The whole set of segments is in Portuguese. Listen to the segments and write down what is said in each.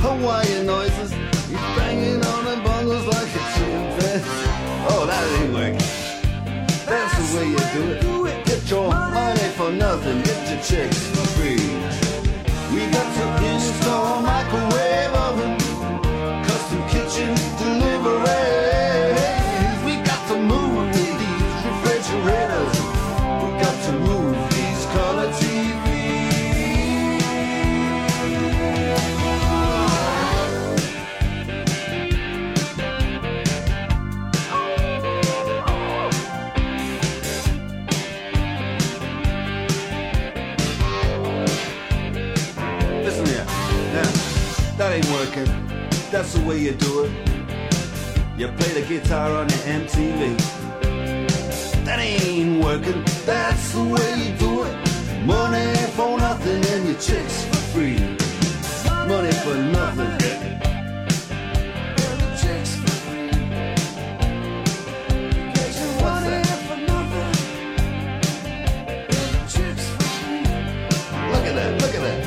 Hawaiian noises. He's banging on the bongos like a chimpanzee. Oh, that ain't working. That's the way you do it. Get your money for nothing, get your chicks for free. We got to install a microwave oven, custom kitchen deliveries. We got to move these refrigerators. We got to move these color TVs. That ain't working. That's the way you do it. You play the guitar on your MTV. That ain't working. That's the way you do it. Money for nothing and your chicks for free. Money for nothing. Look at that, look at that.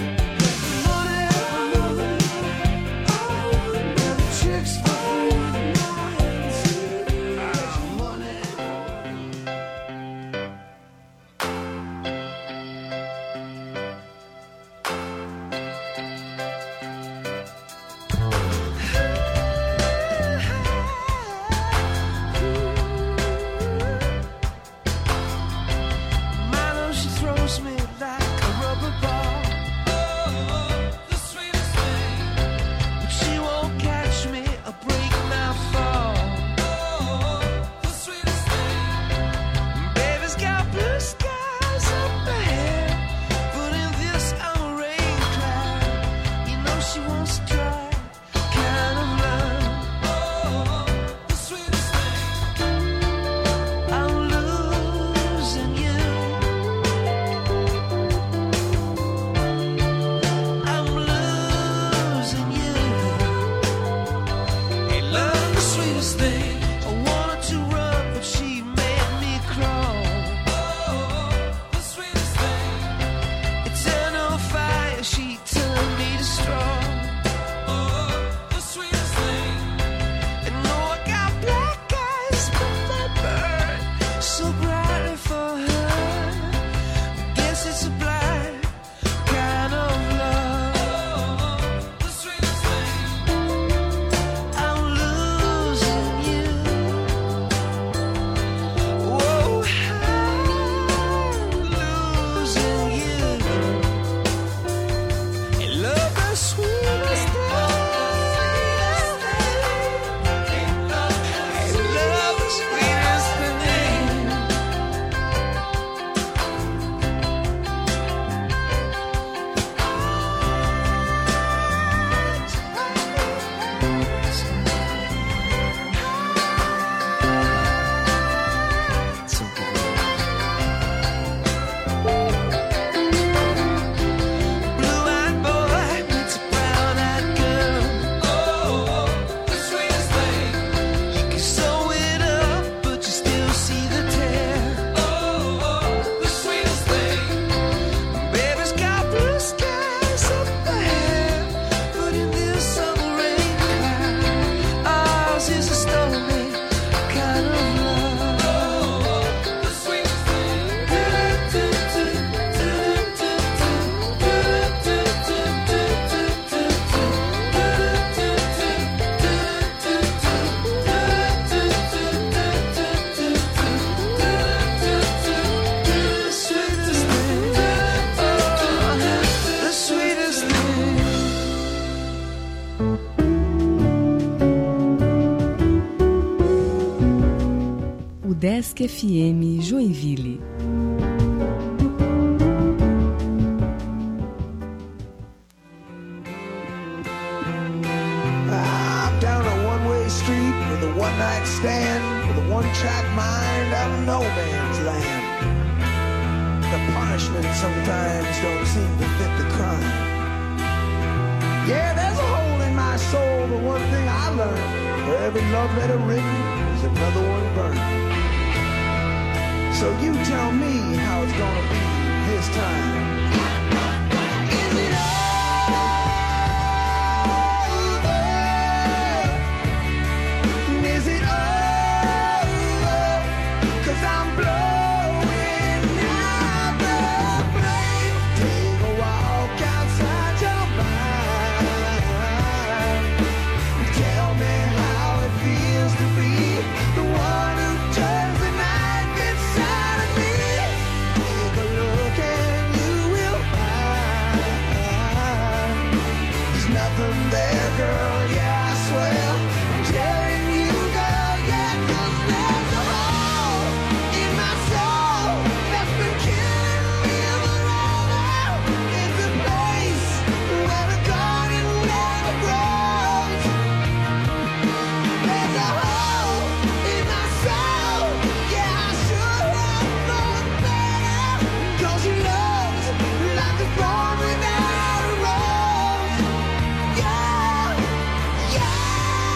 Desk FM Joinville. I'm down a one-way street with a one-night stand, with a one-track mind out of no man's land. The punishment sometimes don't seem to fit the crime. Yeah, there's a hole in my soul, but one thing I learned, for every love letter written, there's another one burned. So you tell me how it's gonna be this time. Is it all been there, girl, yeah, I swear. I'm telling you, girl, yeah, 'cause there's a hole in my soul that's been killing me forever. It's a place where the garden never grows. There's a hole in my soul, yeah, I should have known better. 'Cause your love's like a thorn without a rose. Yeah, yeah.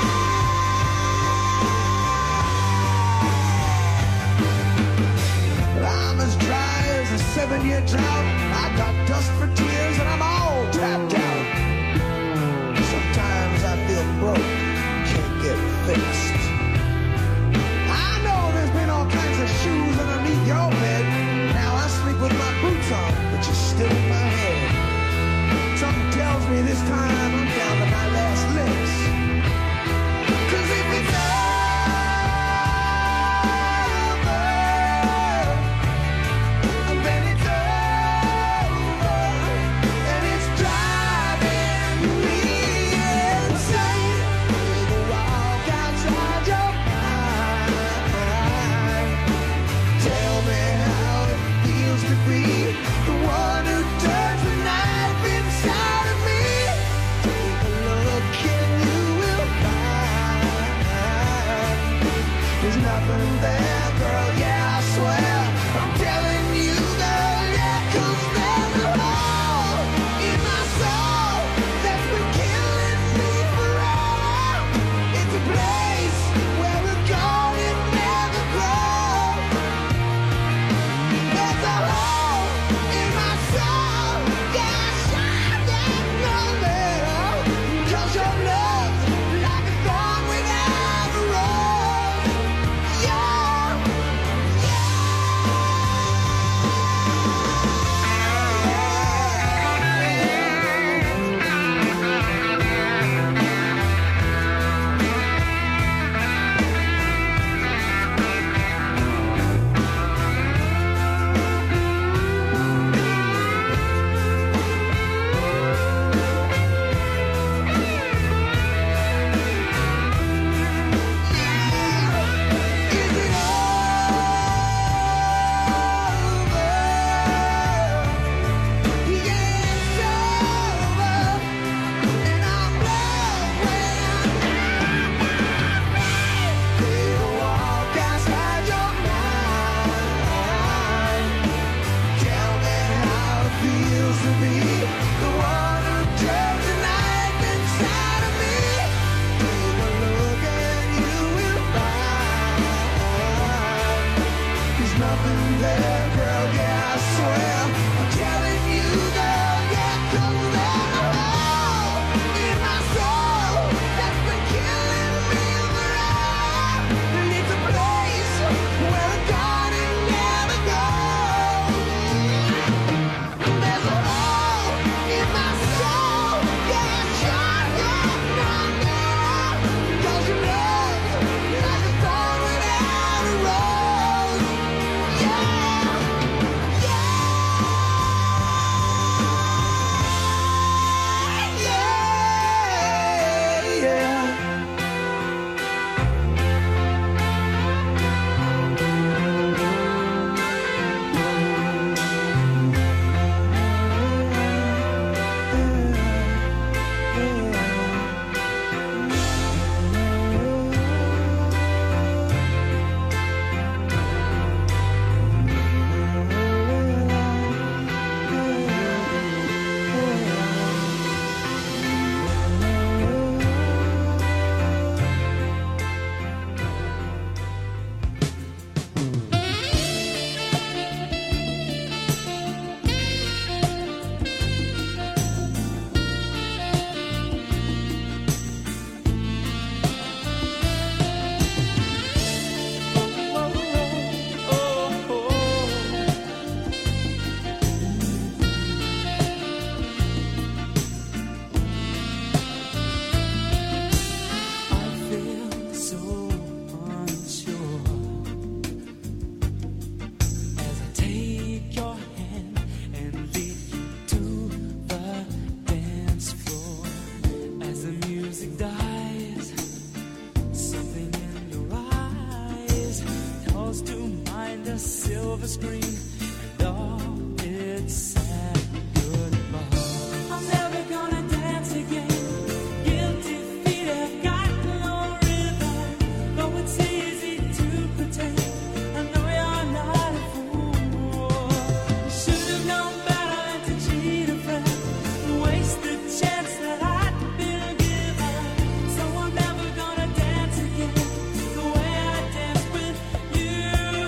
silver screen, and all its sad goodbye. I'm never gonna dance again. Guilty feet have got no rhythm, though it's easy to pretend. I know you're not a fool. You should have known better than to cheat a friend and waste the chance that I'd been given. So I'm never gonna dance again the way I danced with you.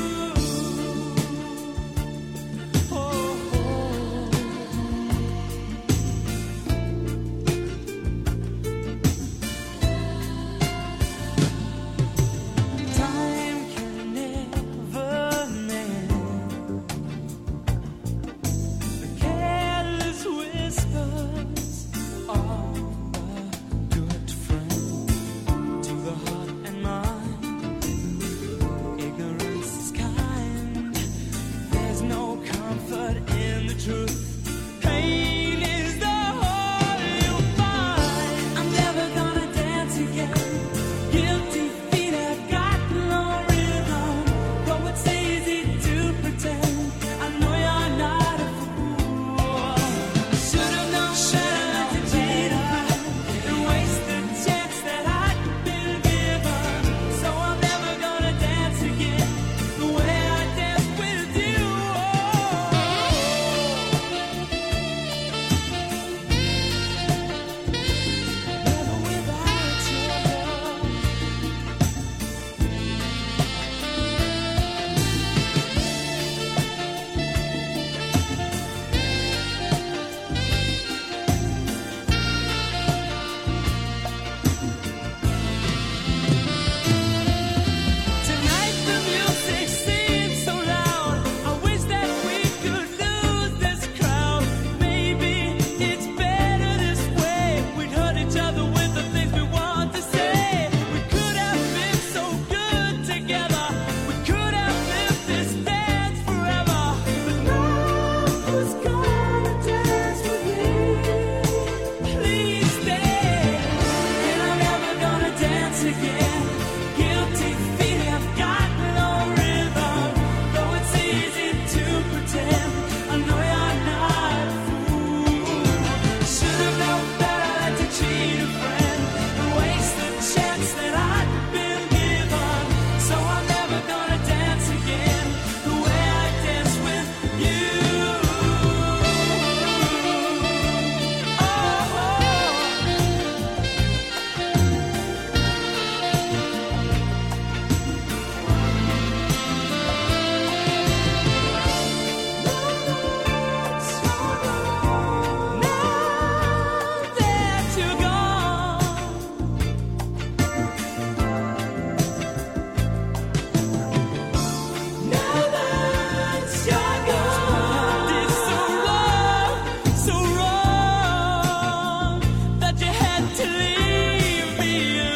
Oh, time can never mend the careless whispers of a good friend to the heart and mind. Ignorance is kind. There's no comfort in the truth. Pain is the whole you'll find. I'm never gonna dance again. Guilty feet have got no rhythm, though it's easy to pretend. I know you're not a fool. Should have known better than to cheat a friend and waste the chance that I'd been given. So I'm never gonna dance again the way I danced with you. Never without you. Tonight the music seems so loud. I wish that we could lose this crowd. Maybe it's better this way. We'd hurt each other with the things we want to say. We could have been so good together. We could have lived this dance forever. But now who's gonna dance with me? Please stay. And I'm never gonna dance again. Guilty feet have got no rhythm, though it's easy to pretend. I know you're not a fool. Should have known better than to cheat a friend and waste the chance that I'd been given. So I'm never gonna dance again the way I danced with you. Now that you're gone, now that you're gone, did so wrong that you had to leave me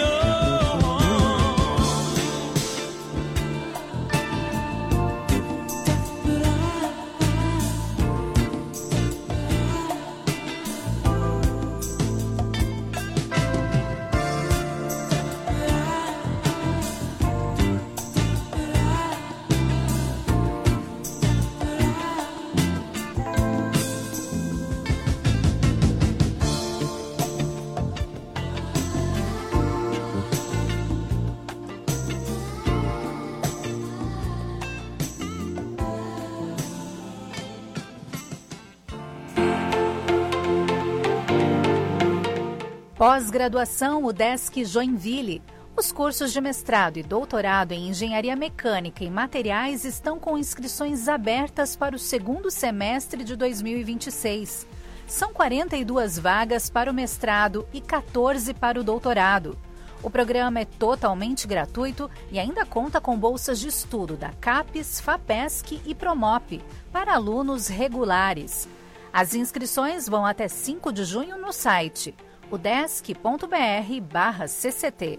Pós-graduação UDESC Joinville. Os cursos de mestrado e doutorado em Engenharia Mecânica e Materiais estão com inscrições abertas para o segundo semestre de 2026. São 42 vagas para o mestrado e 14 para o doutorado. O programa é totalmente gratuito e ainda conta com bolsas de estudo da CAPES, FAPESC e Promop para alunos regulares. As inscrições vão até 5 de junho no site udesc.br/cct.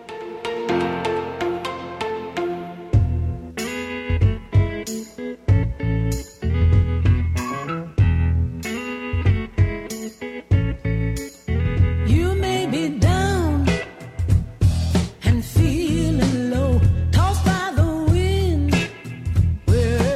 You may be down and feeling low, tossed by the wind, wherever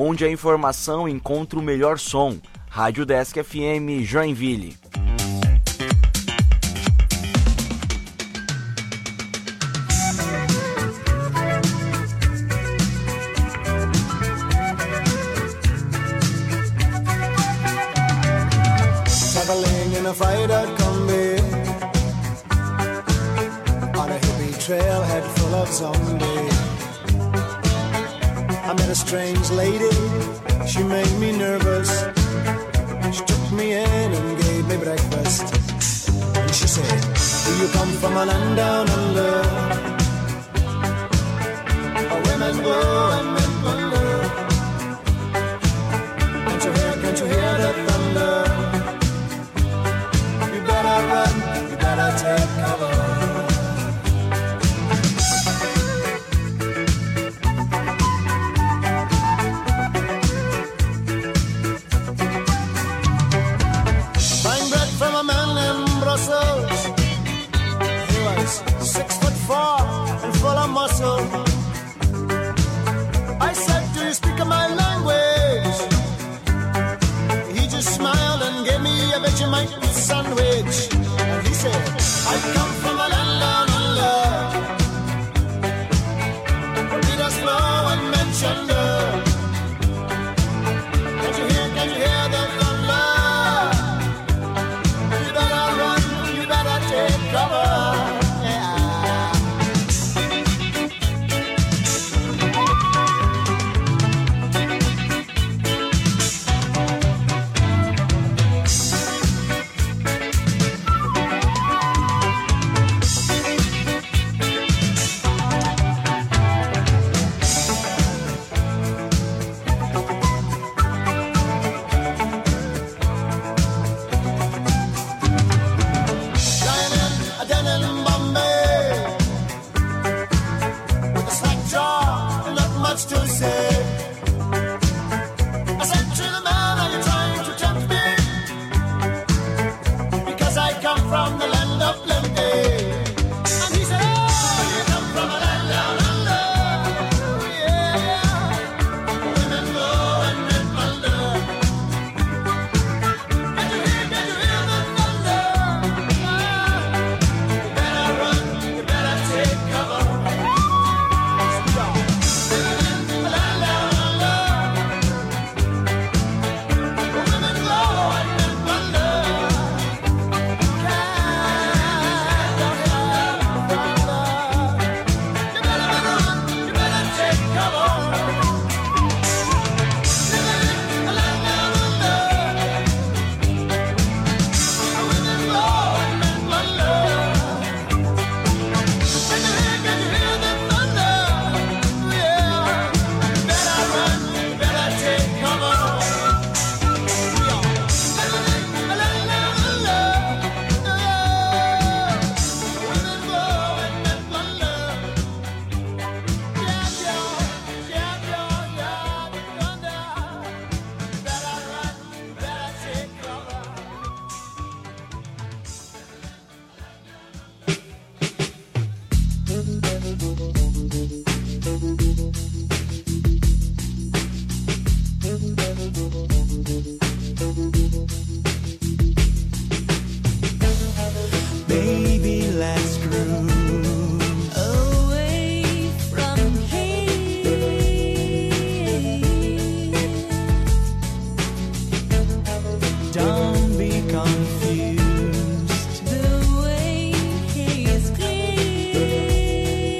onde a informação encontra o melhor som. Rádio Desk FM Joinville. Traveling in a freighter combi on a hippie trailhead full of zombies. I met a strange lady, she made me nervous. She took me in and gave me breakfast. And she said, do you come from a land down under? Where women go and men wonder. Can't you hear the thunder? You better run, you better take cover. He was 6'4" and full of muscle. I said, do you speak my language? He just smiled and gave me a Vegemite sandwich. And he said, I come from a land down under. Beat us low and mention the. Can't you hear the thunder? You better run, you better take cover. The way he's clean.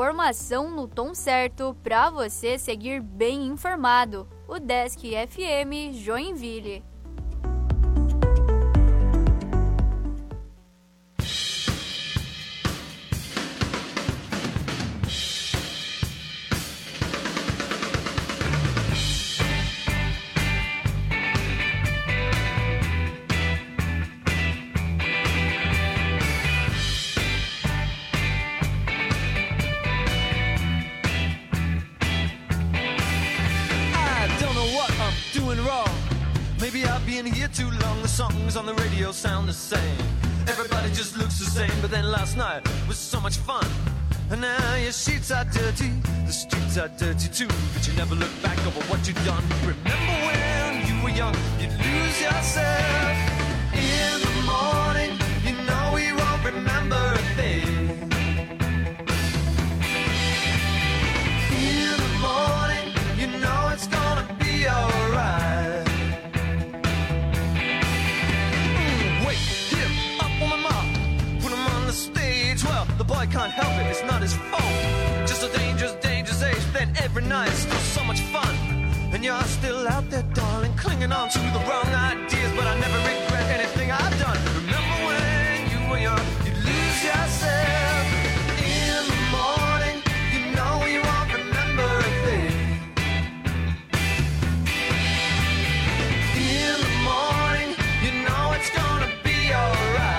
informação no tom certo para você seguir bem informado. O Desk FM Joinville. Maybe I've been here too long, the songs on the radio sound the same. Everybody just looks the same, but then last night was so much fun. And now your sheets are dirty, the streets are dirty too, but you never look back over what you've done. Remember when you were young, you'd lose yourself. In the morning, you know we won't remember a thing. In the morning, you know it's gonna be alright. Well, the boy can't help it, it's not his fault. Just a dangerous, dangerous age. Then every night, still so much fun. And you're still out there, darling, clinging on to the wrong ideas. But I never regret anything I've done. Remember when you were young, you'd lose yourself. In the morning, you know you won't remember a thing. In the morning, you know it's gonna be alright.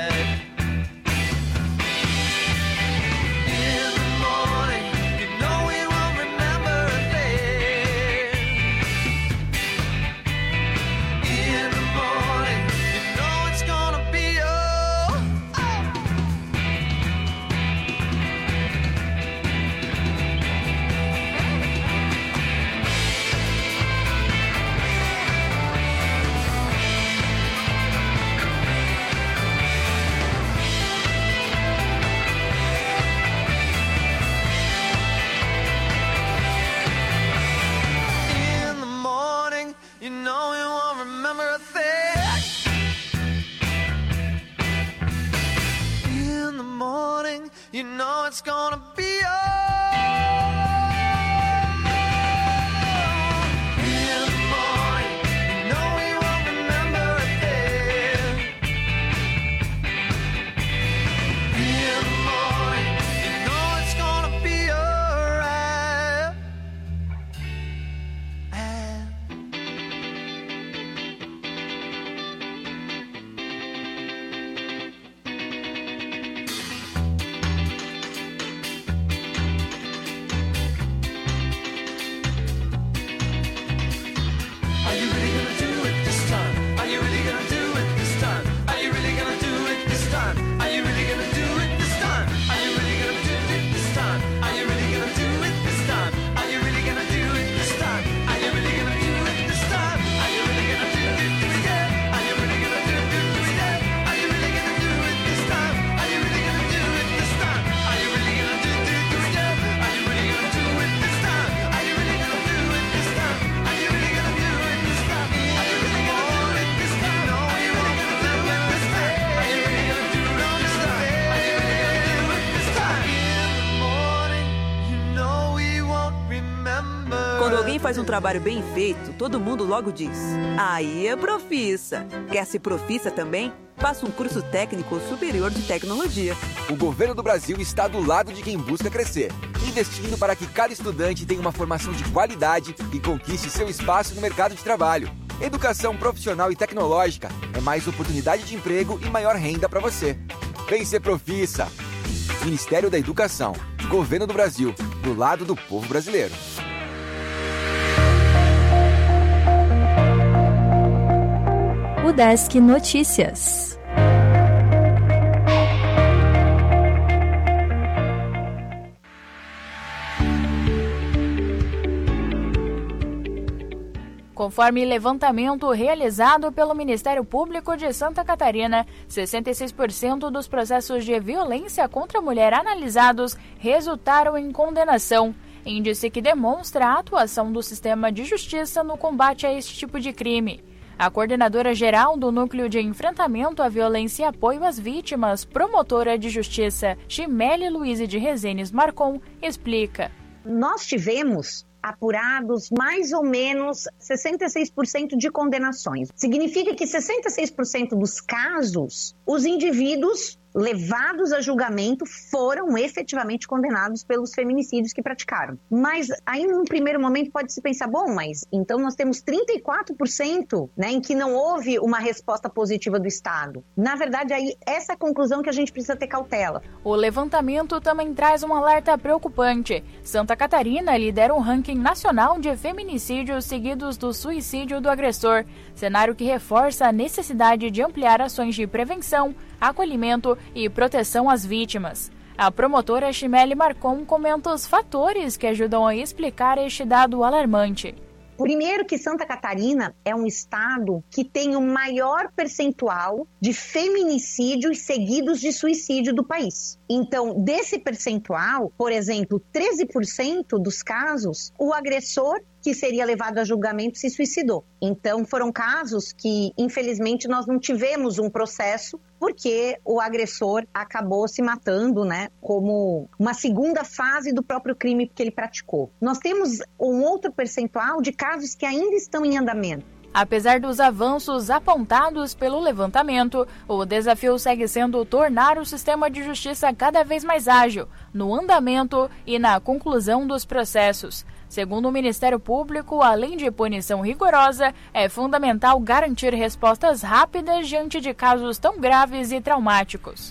You know it's gonna be in the morning, you know you won't remember a thing. In the morning, you know it's gonna be alright. Quando alguém faz um trabalho bem feito, todo mundo logo diz: aí é profissa. Quer ser profissa também? Faça um curso técnico superior de tecnologia. O governo do Brasil está do lado de quem busca crescer, investindo para que cada estudante tenha uma formação de qualidade e conquiste seu espaço no mercado de trabalho. Educação profissional e tecnológica é mais oportunidade de emprego e maior renda para você. Vem ser profissa. Ministério da Educação, Governo do Brasil, do lado do povo brasileiro. O Desk Notícias. Conforme levantamento realizado pelo Ministério Público de Santa Catarina, 66% dos processos de violência contra a mulher analisados resultaram em condenação, índice que demonstra a atuação do sistema de justiça no combate a este tipo de crime. A coordenadora geral do Núcleo de Enfrentamento à Violência e Apoio às Vítimas, promotora de justiça Chimele Luize de Rezenes Marcon, explica. Nós tivemos apurados mais ou menos 66% de condenações. Significa que 66% dos casos, os indivíduos levados a julgamento foram efetivamente condenados pelos feminicídios que praticaram. Mas aí, num primeiro momento, pode-se pensar, bom, mas então nós temos 34%, né, em que não houve uma resposta positiva do Estado. Na verdade, aí essa é a conclusão que a gente precisa ter cautela. O levantamento também traz um alerta preocupante. Santa Catarina lidera um ranking nacional de feminicídios seguidos do suicídio do agressor, cenário que reforça a necessidade de ampliar ações de prevenção, acolhimento e proteção às vítimas. A promotora Chimele Marcon comenta os fatores que ajudam a explicar este dado alarmante. Primeiro que Santa Catarina é um estado que tem o maior percentual de feminicídios seguidos de suicídio do país. Então, desse percentual, por exemplo, 13% dos casos, o agressor que seria levado a julgamento se suicidou. Então, foram casos que, infelizmente, nós não tivemos um processo porque o agressor acabou se matando, né, como uma segunda fase do próprio crime que ele praticou. Nós temos um outro percentual de casos que ainda estão em andamento. Apesar dos avanços apontados pelo levantamento, o desafio segue sendo tornar o sistema de justiça cada vez mais ágil, no andamento e na conclusão dos processos. Segundo o Ministério Público, além de punição rigorosa, é fundamental garantir respostas rápidas diante de casos tão graves e traumáticos.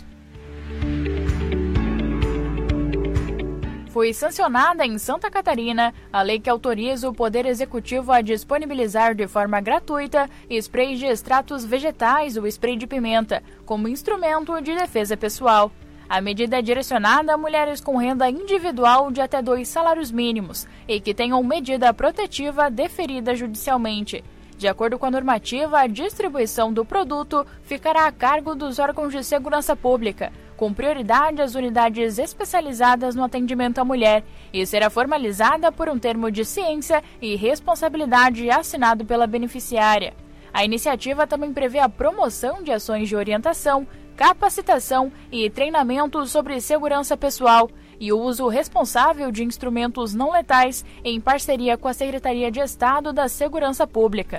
Foi sancionada em Santa Catarina a lei que autoriza o Poder Executivo a disponibilizar de forma gratuita spray de extratos vegetais ou spray de pimenta, como instrumento de defesa pessoal. A medida é direcionada a mulheres com renda individual de até 2 salários mínimos e que tenham medida protetiva deferida judicialmente. De acordo com a normativa, a distribuição do produto ficará a cargo dos órgãos de segurança pública, com prioridade às unidades especializadas no atendimento à mulher, e será formalizada por um termo de ciência e responsabilidade assinado pela beneficiária. A iniciativa também prevê a promoção de ações de orientação, capacitação e treinamento sobre segurança pessoal e o uso responsável de instrumentos não letais em parceria com a Secretaria de Estado da Segurança Pública.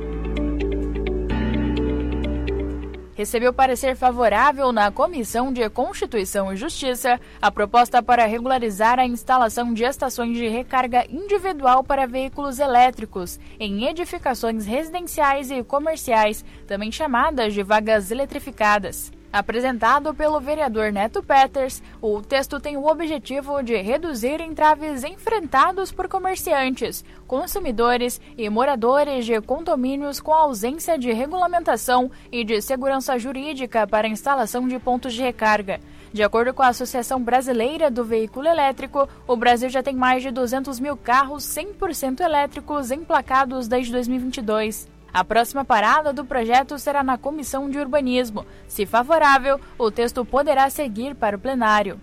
Recebeu parecer favorável na Comissão de Constituição e Justiça a proposta para regularizar a instalação de estações de recarga individual para veículos elétricos em edificações residenciais e comerciais, também chamadas de vagas eletrificadas. Apresentado pelo vereador Neto Peters, o texto tem o objetivo de reduzir entraves enfrentados por comerciantes, consumidores e moradores de condomínios com ausência de regulamentação e de segurança jurídica para a instalação de pontos de recarga. De acordo com a Associação Brasileira do Veículo Elétrico, o Brasil já tem mais de 200 mil carros 100% elétricos emplacados desde 2022. A próxima parada do projeto será na Comissão de Urbanismo. Se favorável, o texto poderá seguir para o plenário.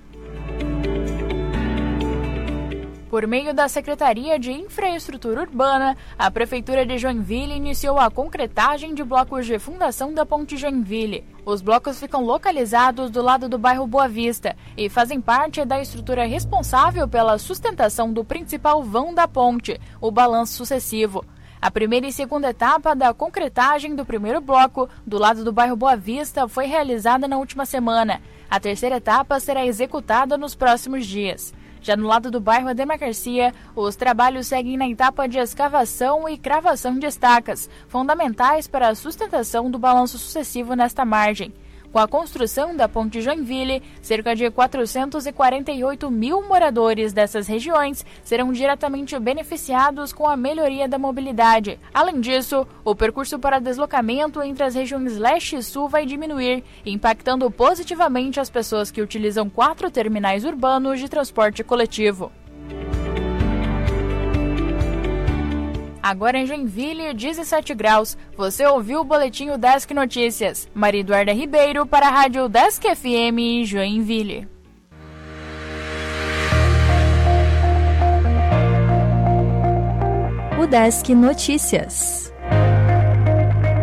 Por meio da Secretaria de Infraestrutura Urbana, a Prefeitura de Joinville iniciou a concretagem de blocos de fundação da Ponte Joinville. Os blocos ficam localizados do lado do bairro Boa Vista e fazem parte da estrutura responsável pela sustentação do principal vão da ponte, o balanço sucessivo. A primeira e segunda etapa da concretagem do primeiro bloco, do lado do bairro Boa Vista, foi realizada na última semana. A terceira etapa será executada nos próximos dias. Já no lado do bairro Ademar Garcia, os trabalhos seguem na etapa de escavação e cravação de estacas, fundamentais para a sustentação do balanço sucessivo nesta margem. Com a construção da Ponte Joinville, cerca de 448 mil moradores dessas regiões serão diretamente beneficiados com a melhoria da mobilidade. Além disso, o percurso para deslocamento entre as regiões leste e sul vai diminuir, impactando positivamente as pessoas que utilizam 4 terminais urbanos de transporte coletivo. Agora em Joinville, 17 graus. Você ouviu o boletim Udesc Notícias. Maria Eduarda Ribeiro para a Rádio Udesc FM Joinville. Udesc Notícias.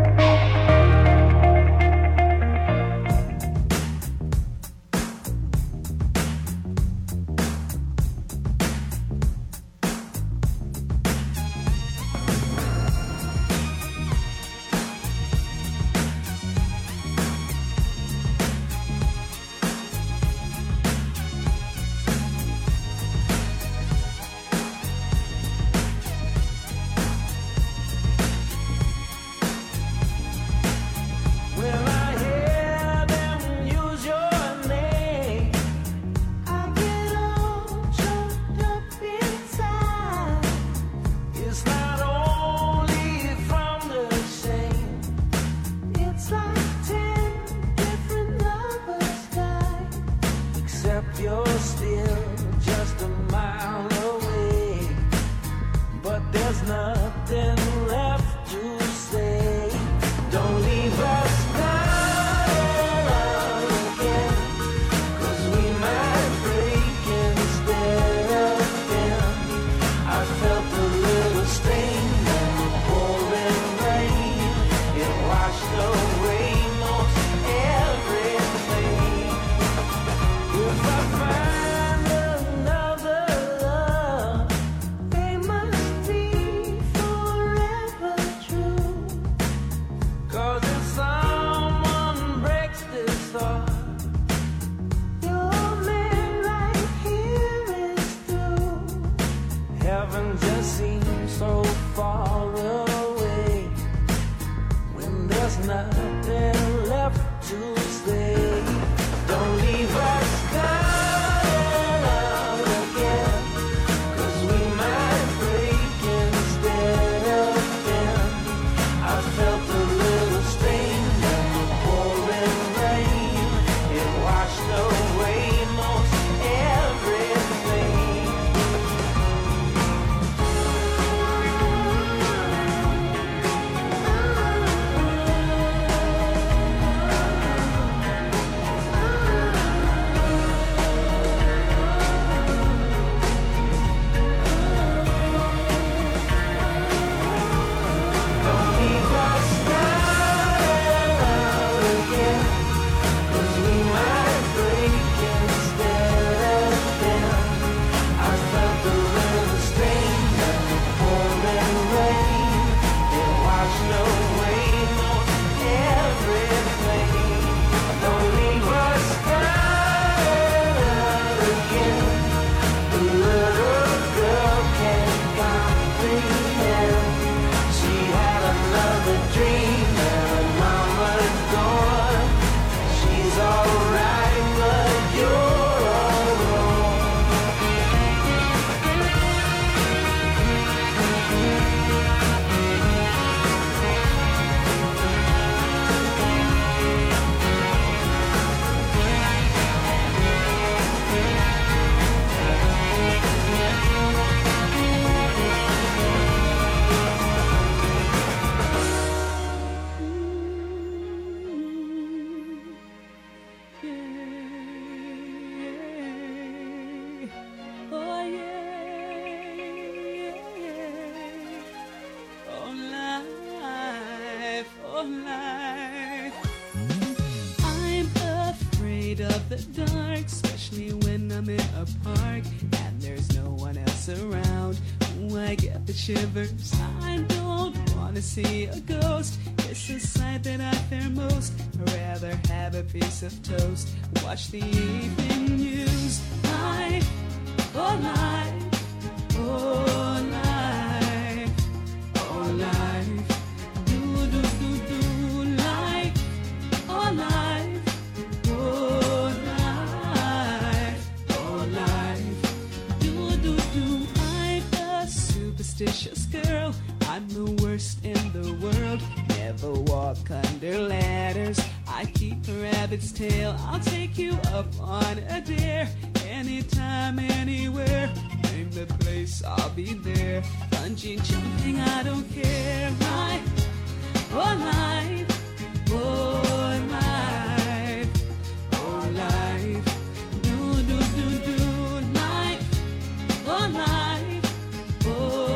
I'm in a park and there's no one else around, ooh, I get the shivers. I don't wanna see a ghost. It's a sight that I fear most. I'd rather have a piece of toast, watch the evening news. Life, oh life, oh life, oh life. Do do do do life, oh life, oh life, oh life. Do do do. I'm a superstitious girl. I'm the worst in the world. Never walk under ladders. I keep a rabbit's tail. I'll take you up on a dare. Anytime, anywhere. Name the place, I'll be there. Bungee jumping, I don't care. Life, oh life, oh life, oh life. Do do do do life, oh life, oh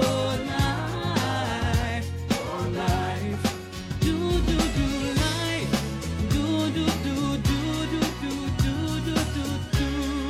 life, oh life. Do do do life, do do do do do do do do do do.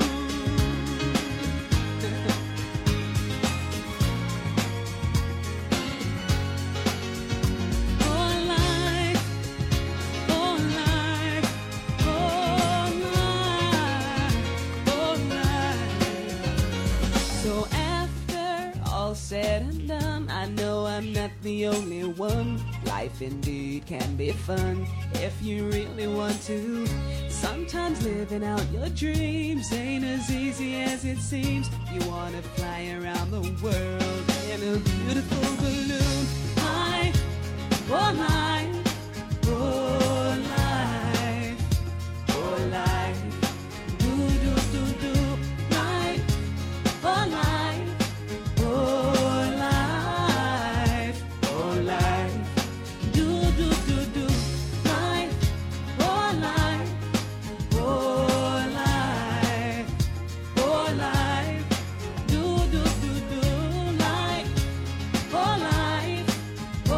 Oh life, oh life, oh life, oh life. So after all said and done, I know I'm not the only one. Life indeed can be fun if you really want to. Sometimes living out your dreams ain't as easy as it seems. You wanna fly around the world in a beautiful balloon. Life, oh life, oh life, oh life. Do do do do life, oh life, oh life, oh life. Do do do do life, oh life, oh life, oh life. Do do do do life, oh life, oh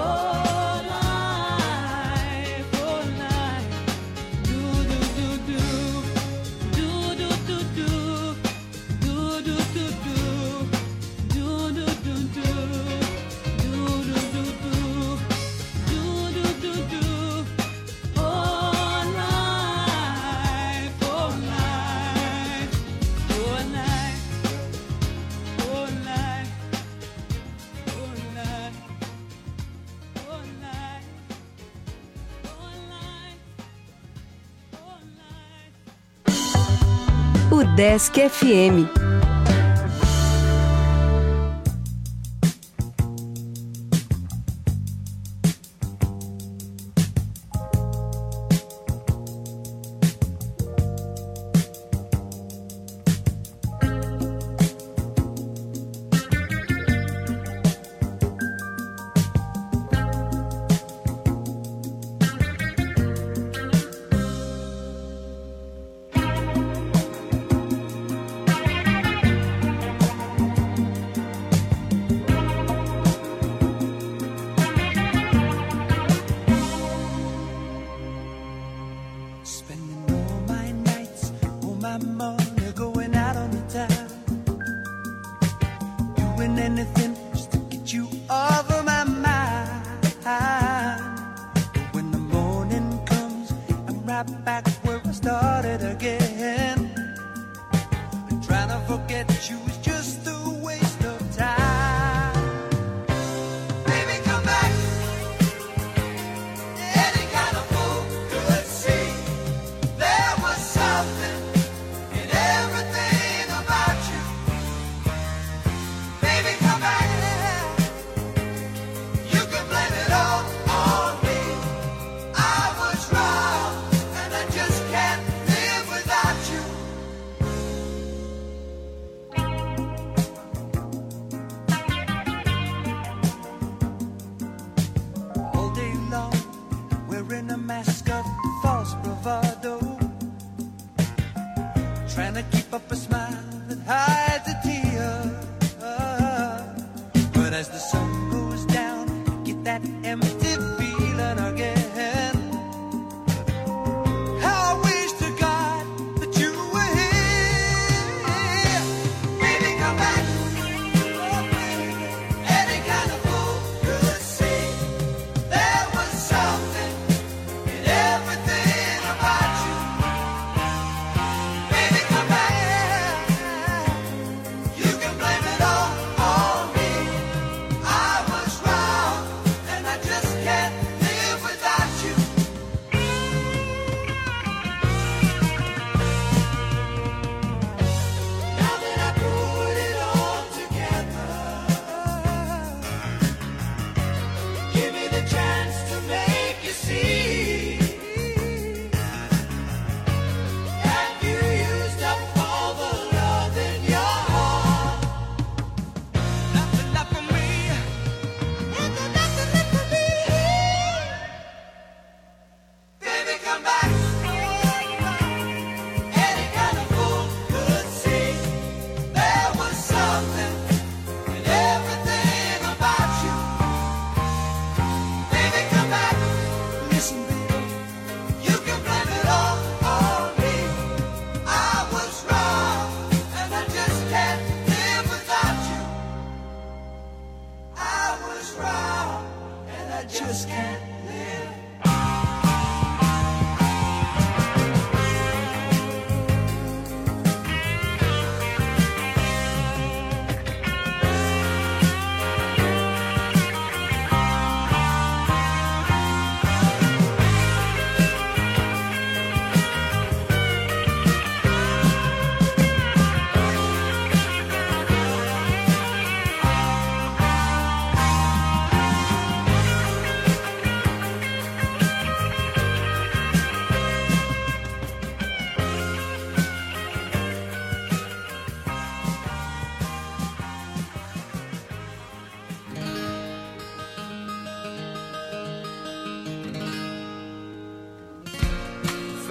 life, oh life. Do do do do, do do do do, do do do do, do do do do, do do do do. Do do do do, oh life, oh life, oh life, oh life, oh life, oh life, oh life. O Desk FM. Spending all my nights, all my money going out on the town. Doing anything just to get you off of my mind. But when the morning comes, I'm right back where I started again. And trying to forget you is just a waste of time. Baby, come back. Any kind of fool could see there was something in everything about you. Baby, come back. You can blame it all on me. I was wrong, and I just can't live without you. All day long, wearing a mask of false bravado, trying to keep up a smile that hides a tear. But as the sun goes down, I get that empty feeling again. How I wish to God that you were here.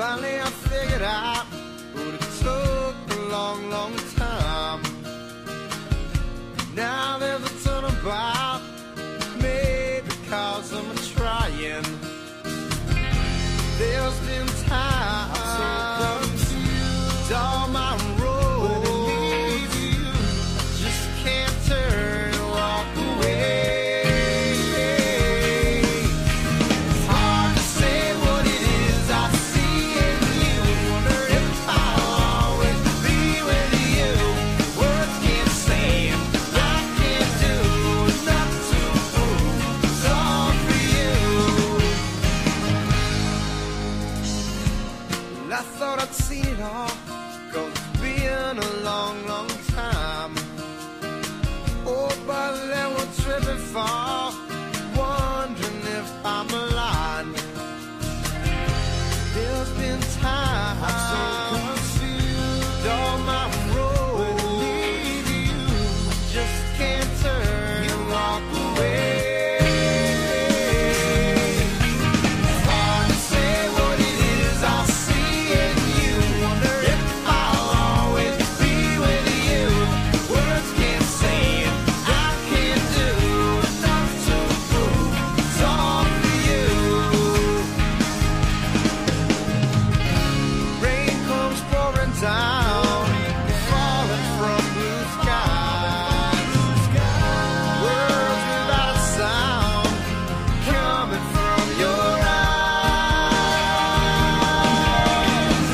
Finally I figured out, but it took a long, long time. Now there's a turnabout, maybe because I'm trying. There's been times all my road, I just can't turn and walk away. It's hard to say what it is I see in you. Wonder if I'll always be with you. Words can't say it, I can't do enough to prove it's all for you. Well, I thought I'd seen it all, 'cause it's been a long, long time. Oh, but then we're tripping fall, wondering if I'm alive. There's been times I'm so confused, all my road to leave you. I just can't turn and walk away. It's hard to say what it is I see in you. Wonder if I'll always be with you. Words can't say it, I can't do enough to prove it's all for you. Rain comes pouring down, falling from blue skies. Words without a sound, coming from your eyes.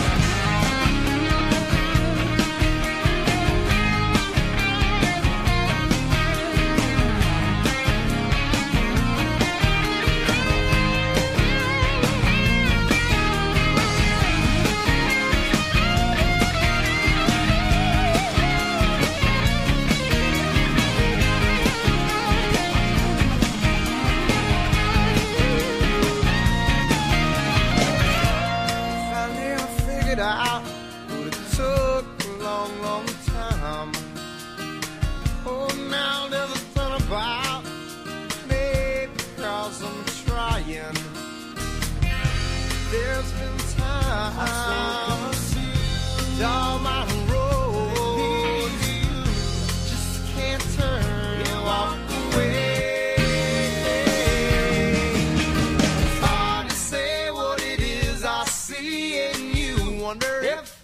Finally I figured out, but it took a long, long time. Oh, now there's a turnabout, maybe because I'm trying. There's been times all my road, just can't turn and walk away. It's hard to say what it is I see in you. Wonder if